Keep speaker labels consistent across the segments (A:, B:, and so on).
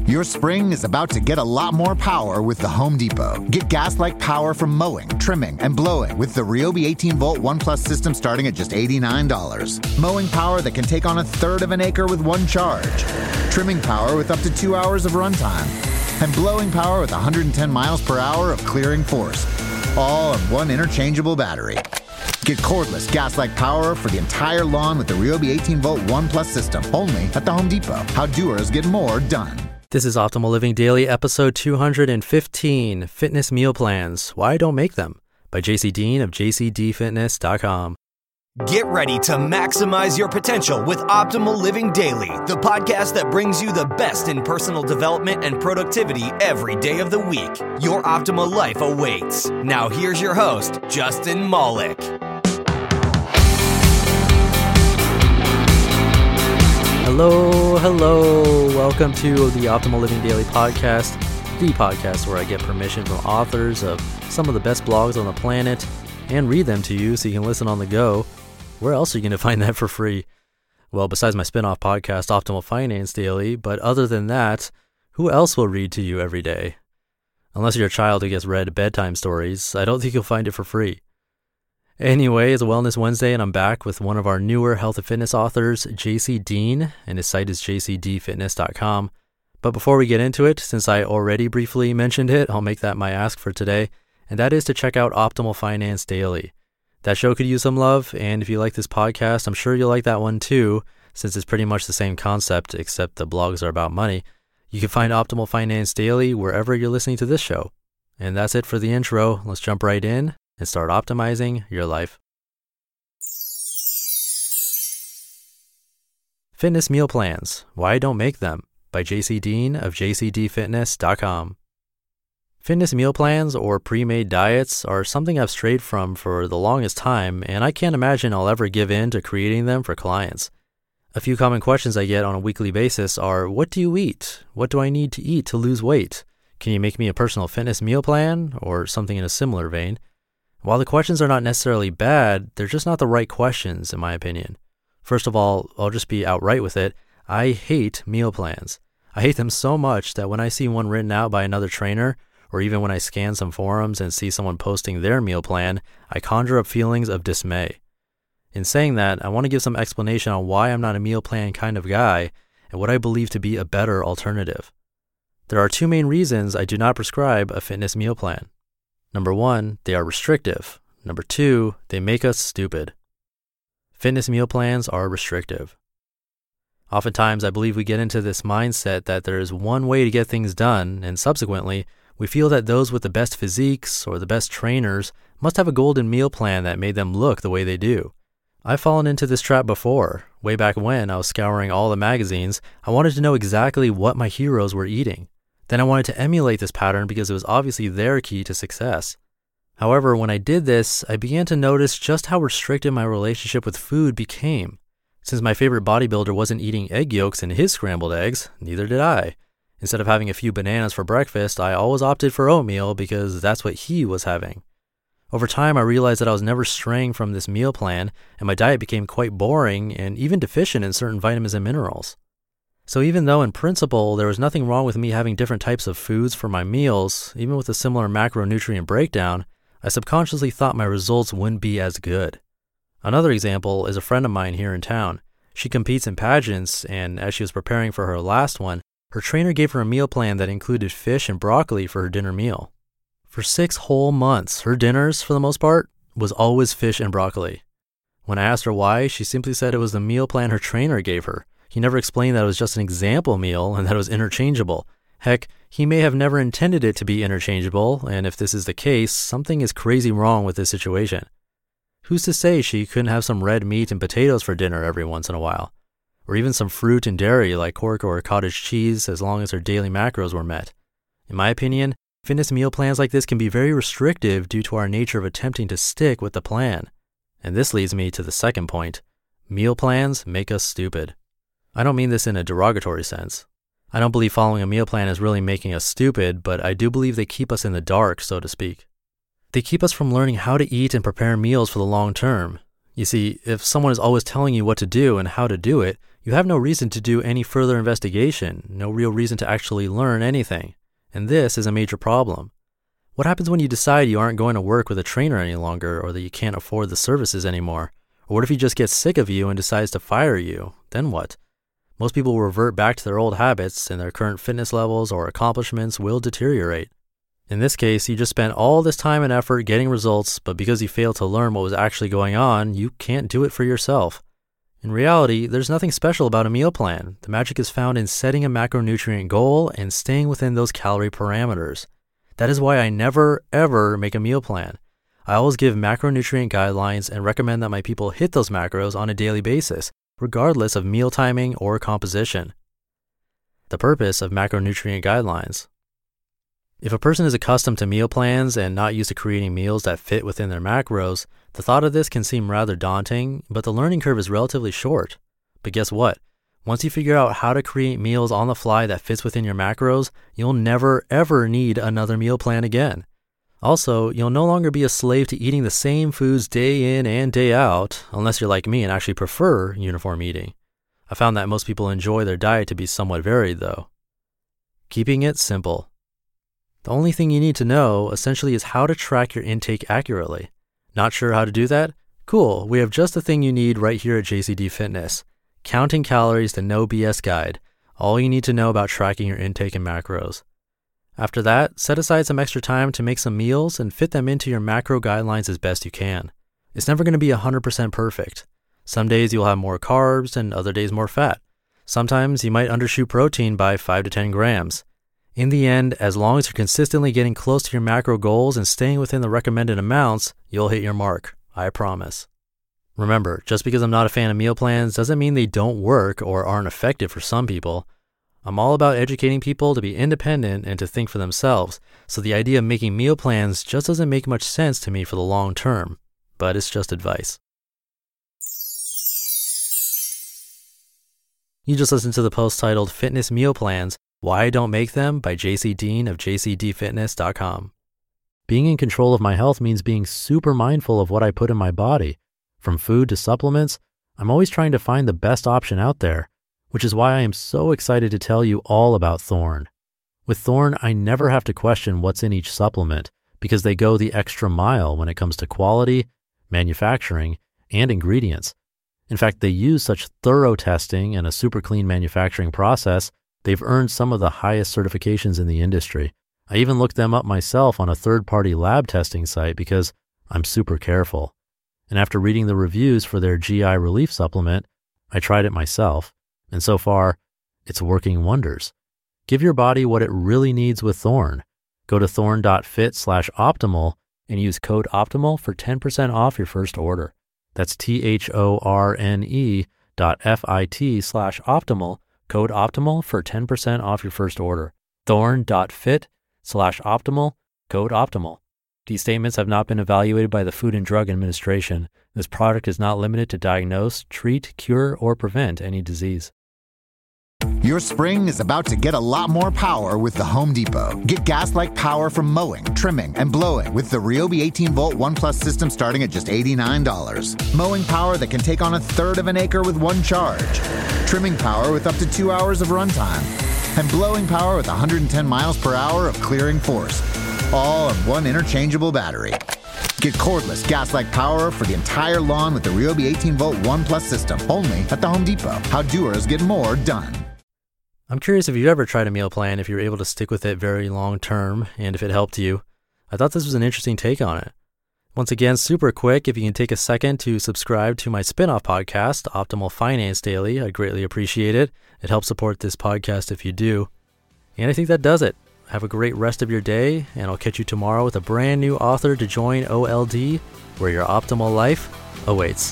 A: Your spring is about to get a lot more power with the Home Depot. Get gas-like power from mowing, trimming, and blowing with the Ryobi 18-volt ONE+ system starting at just $89. Mowing power that can take on a third of an acre with one charge. Trimming power with up to 2 hours of runtime. And blowing power with 110 miles per hour of clearing force. All on one interchangeable battery. Get cordless, gas-like power for the entire lawn with the Ryobi 18-volt ONE+ system. Only at the Home Depot. How doers get more done.
B: This is Optimal Living Daily, episode 215, Fitness Meal Plans, Why I Don't Make Them, by JC Dean of jcdfitness.com.
C: Get ready to maximize your potential with Optimal Living Daily, the podcast that brings you the best in personal development and productivity every day of the week. Your optimal life awaits. Now here's your host, Justin Malik.
B: Hello. Welcome to the Optimal Living Daily podcast, the podcast where I get permission from authors of some of the best blogs on the planet and read them to you so you can listen on the go. Where else are you going to find that for free? Well, besides my spin-off podcast, Optimal Finance Daily, but other than that, who else will read to you every day? Unless you're a child who gets read bedtime stories, I don't think you'll find it for free. Anyway, it's a Wellness Wednesday, and I'm back with one of our newer health and fitness authors, JC Dean, and his site is jcdfitness.com. But before we get into it, since I already briefly mentioned it, I'll make that my ask for today, and that is to check out Optimal Finance Daily. That show could use some love, and if you like this podcast, I'm sure you'll like that one too, since it's pretty much the same concept, except the blogs are about money. You can find Optimal Finance Daily wherever you're listening to this show. And that's it for the intro. Let's jump right in and start optimizing your life. Fitness Meal Plans, Why I Don't Make Them, by JC Dean of jcdfitness.com. Fitness meal plans or pre-made diets are something I've strayed from for the longest time, and I can't imagine I'll ever give in to creating them for clients. A few common questions I get on a weekly basis are, what do you eat? What do I need to eat to lose weight? Can you make me a personal fitness meal plan? Or something in a similar vein. While the questions are not necessarily bad, they're just not the right questions, in my opinion. First of all, I'll just be outright with it. I hate meal plans. I hate them so much that when I see one written out by another trainer, or even when I scan some forums and see someone posting their meal plan, I conjure up feelings of dismay. In saying that, I want to give some explanation on why I'm not a meal plan kind of guy and what I believe to be a better alternative. There are two main reasons I do not prescribe a fitness meal plan. Number one, they are restrictive. Number two, they make us stupid. Fitness meal plans are restrictive. Oftentimes, I believe we get into this mindset that there is one way to get things done, and subsequently, we feel that those with the best physiques or the best trainers must have a golden meal plan that made them look the way they do. I've fallen into this trap before. Way back when I was scouring all the magazines, I wanted to know exactly what my heroes were eating. Then I wanted to emulate this pattern because it was obviously their key to success. However, when I did this, I began to notice just how restricted my relationship with food became. Since my favorite bodybuilder wasn't eating egg yolks in his scrambled eggs, neither did I. Instead of having a few bananas for breakfast, I always opted for oatmeal because that's what he was having. Over time, I realized that I was never straying from this meal plan, and my diet became quite boring and even deficient in certain vitamins and minerals. So even though in principle there was nothing wrong with me having different types of foods for my meals, even with a similar macronutrient breakdown, I subconsciously thought my results wouldn't be as good. Another example is a friend of mine here in town. She competes in pageants, and as she was preparing for her last one, her trainer gave her a meal plan that included fish and broccoli for her dinner meal. For 6 whole months, her dinners, for the most part, was always fish and broccoli. When I asked her why, she simply said it was the meal plan her trainer gave her. He never explained that it was just an example meal and that it was interchangeable. Heck, he may have never intended it to be interchangeable, and if this is the case, something is crazy wrong with this situation. Who's to say she couldn't have some red meat and potatoes for dinner every once in a while? Or even some fruit and dairy like pork or cottage cheese as long as her daily macros were met. In my opinion, fitness meal plans like this can be very restrictive due to our nature of attempting to stick with the plan. And this leads me to the second point. Meal plans make us stupid. I don't mean this in a derogatory sense. I don't believe following a meal plan is really making us stupid, but I do believe they keep us in the dark, so to speak. They keep us from learning how to eat and prepare meals for the long term. You see, if someone is always telling you what to do and how to do it, You have no reason to do any further investigation, no real reason to actually learn anything. And this is a major problem. What happens when you decide you aren't going to work with a trainer any longer, or that you can't afford the services anymore? Or what if he just gets sick of you and decides to fire you? Then what? Most people will revert back to their old habits, and their current fitness levels or accomplishments will deteriorate. In this case, you just spent all this time and effort getting results, but because you failed to learn what was actually going on, you can't do it for yourself. In reality, there's nothing special about a meal plan. The magic is found in setting a macronutrient goal and staying within those calorie parameters. That is why I never, ever make a meal plan. I always give macronutrient guidelines and recommend that my people hit those macros on a daily basis, regardless of meal timing or composition. The purpose of macronutrient guidelines. If a person is accustomed to meal plans and not used to creating meals that fit within their macros, the thought of this can seem rather daunting, but the learning curve is relatively short. But guess what? Once you figure out how to create meals on the fly that fits within your macros, you'll never, ever need another meal plan again. Also, you'll no longer be a slave to eating the same foods day in and day out, unless you're like me and actually prefer uniform eating. I found that most people enjoy their diet to be somewhat varied, though. Keeping it simple. The only thing you need to know, essentially, is how to track your intake accurately. Not sure how to do that? Cool, we have just the thing you need right here at JCD Fitness. Counting Calories, the No BS Guide. All you need to know about tracking your intake and macros. After that, set aside some extra time to make some meals and fit them into your macro guidelines as best you can. It's never going to be 100% perfect. Some days you'll have more carbs and other days more fat. Sometimes you might undershoot protein by 5 to 10 grams. In the end, as long as you're consistently getting close to your macro goals and staying within the recommended amounts, you'll hit your mark. I promise. Remember, just because I'm not a fan of meal plans doesn't mean they don't work or aren't effective for some people. I'm all about educating people to be independent and to think for themselves, so the idea of making meal plans just doesn't make much sense to me for the long term. But it's just advice. You just listened to the post titled Fitness Meal Plans, Why I Don't Make Them by JC Dean of jcdfitness.com. Being in control of my health means being super mindful of what I put in my body. From food to supplements, I'm always trying to find the best option out there, which is why I am so excited to tell you all about Thorne. With Thorne, I never have to question what's in each supplement because they go the extra mile when it comes to quality, manufacturing, and ingredients. In fact, they use such thorough testing and a super clean manufacturing process, they've earned some of the highest certifications in the industry. I even looked them up myself on a third-party lab testing site because I'm super careful. And after reading the reviews for their GI Relief supplement, I tried it myself. And so far, it's working wonders. Give your body what it really needs with Thorne. Go to thorne.fit/optimal and use code OPTIMAL for 10% off your first order. That's THORNE.FIT/optimal, code OPTIMAL for 10% off your first order. Thorne.fit/optimal, code OPTIMAL. These statements have not been evaluated by the Food and Drug Administration. This product is not limited to diagnose, treat, cure, or prevent any disease.
A: Your spring is about to get a lot more power with the Home Depot. Get gas-like power from mowing, trimming, and blowing with the Ryobi 18-volt ONE+ system starting at just $89. Mowing power that can take on a third of an acre with one charge. Trimming power with up to 2 hours of runtime. And blowing power with 110 miles per hour of clearing force. All on one interchangeable battery. Get cordless gas-like power for the entire lawn with the Ryobi 18-volt ONE+ system, only at the Home Depot. How doers get more done.
B: I'm curious if you've ever tried a meal plan, if you were able to stick with it very long term, and if it helped you. I thought this was an interesting take on it. Once again, super quick, if you can take a second to subscribe to my spin-off podcast, Optimal Finance Daily, I'd greatly appreciate it. It helps support this podcast if you do. And I think that does it. Have a great rest of your day, and I'll catch you tomorrow with a brand new author to join OLD, where your optimal life awaits.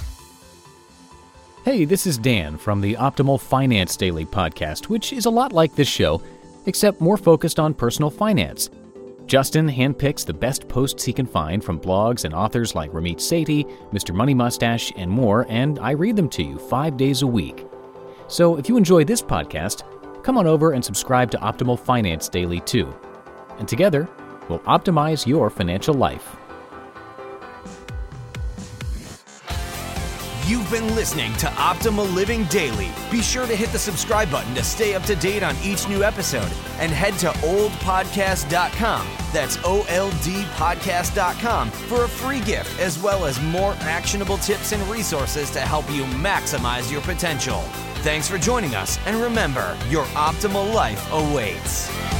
D: Hey, this is Dan from the Optimal Finance Daily podcast, which is a lot like this show, except more focused on personal finance. Justin handpicks the best posts he can find from blogs and authors like Ramit Sethi, Mr. Money Mustache, and more, and I read them to you 5 days a week. So if you enjoy this podcast, come on over and subscribe to Optimal Finance Daily too. And together, we'll optimize your financial life.
C: You've been listening to Optimal Living Daily. Be sure to hit the subscribe button to stay up to date on each new episode and head to oldpodcast.com. That's OLDpodcast.com for a free gift as well as more actionable tips and resources to help you maximize your potential. Thanks for joining us, and remember, your optimal life awaits.